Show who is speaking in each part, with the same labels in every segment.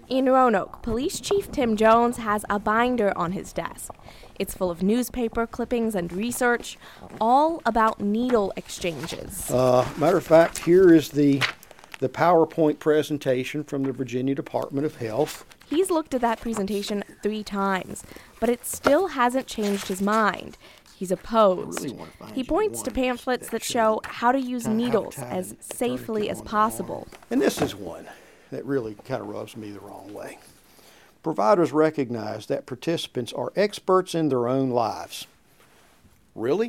Speaker 1: In Roanoke, Police Chief Tim Jones has a binder on his desk. It's full of newspaper clippings and research, all about needle exchanges.
Speaker 2: Matter of fact, here is the PowerPoint presentation from the Virginia Department of Health.
Speaker 1: He's looked at that presentation 3 times, but it still hasn't changed his mind. He's opposed. He points to pamphlets that show how to use needles as safely as possible.
Speaker 2: And this is one that really kind of rubs me the wrong way. Providers recognize that participants are experts in their own lives. Really?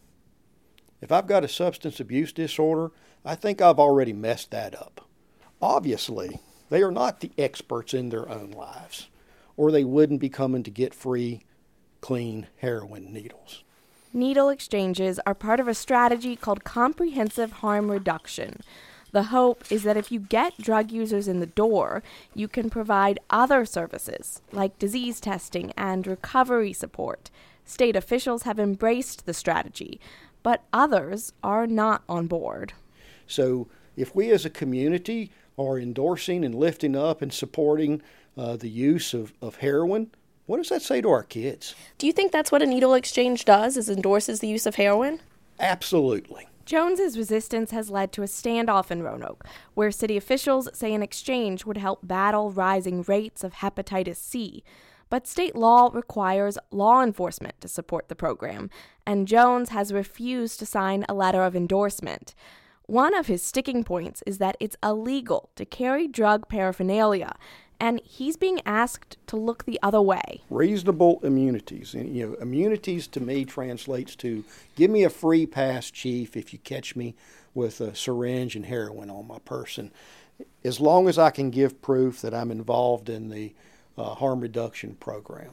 Speaker 2: If I've got a substance abuse disorder, I think I've already messed that up. Obviously, they are not the experts in their own lives, or they wouldn't be coming to get free, clean heroin needles.
Speaker 1: Needle exchanges are part of a strategy called comprehensive harm reduction. The hope is that if you get drug users in the door, you can provide other services like disease testing and recovery support. State officials have embraced the strategy, but others are not on board.
Speaker 2: So if we as a community are endorsing and lifting up and supporting the use of heroin, what does that say to our kids?
Speaker 3: Do you think that's what a needle exchange does, is endorses the use of heroin?
Speaker 2: Absolutely.
Speaker 1: Jones's resistance has led to a standoff in Roanoke, where city officials say an exchange would help battle rising rates of hepatitis C. But state law requires law enforcement to support the program, and Jones has refused to sign a letter of endorsement. One of his sticking points is that it's illegal to carry drug paraphernalia, and he's being asked to look the other way.
Speaker 2: Reasonable immunities. And, immunities to me translates to give me a free pass, Chief, if you catch me with a syringe and heroin on my person. As long as I can give proof that I'm involved in the harm reduction program.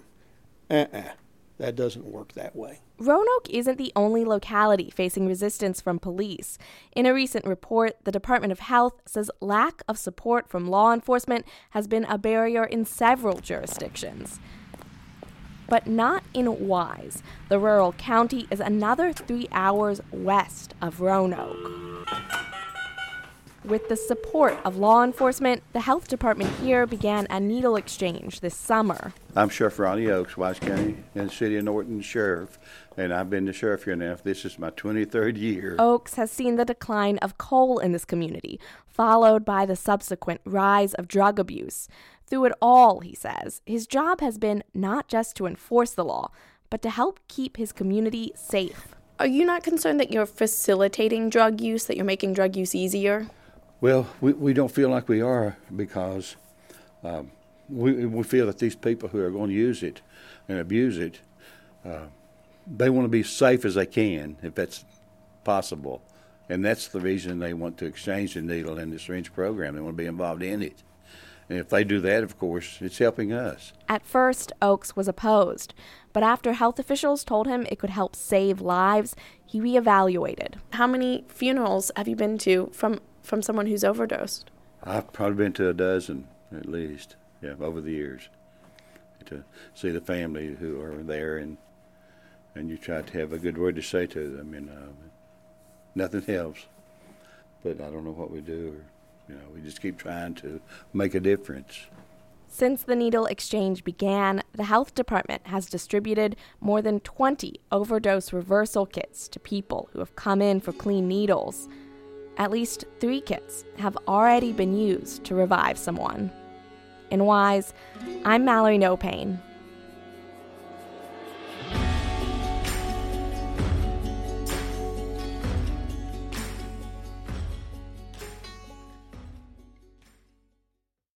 Speaker 2: That doesn't work that way.
Speaker 1: Roanoke isn't the only locality facing resistance from police. In a recent report, the Department of Health says lack of support from law enforcement has been a barrier in several jurisdictions. But not in Wise. The rural county is another 3 hours west of Roanoke. With the support of law enforcement, the health department here began a needle exchange this summer.
Speaker 4: I'm Sheriff Ronnie Oakes, Wise County and City of Norton Sheriff, and I've been the sheriff here now. This is my 23rd year.
Speaker 1: Oakes has seen the decline of coal in this community, followed by the subsequent rise of drug abuse. Through it all, he says, his job has been not just to enforce the law, but to help keep his community safe.
Speaker 3: Are you not concerned that you're facilitating drug use, that you're making drug use easier?
Speaker 4: Well, we don't feel like we are because we feel that these people who are going to use it and abuse it, they want to be safe as they can, if that's possible. And that's the reason they want to exchange the needle and the syringe program. They want to be involved in it. And if they do that, of course, it's helping us.
Speaker 1: At first, Oakes was opposed. But after health officials told him it could help save lives, he reevaluated.
Speaker 3: How many funerals have you been to from someone who's overdosed?
Speaker 4: I've probably been to a dozen at least, over the years, to see the family who are there, and you try to have a good word to say to them. Nothing helps, but I don't know what we do. We just keep trying to make a difference.
Speaker 1: Since the needle exchange began, the health department has distributed more than 20 overdose reversal kits to people who have come in for clean needles. At least 3 kits have already been used to revive someone. In Wise, I'm Mallory No Pain.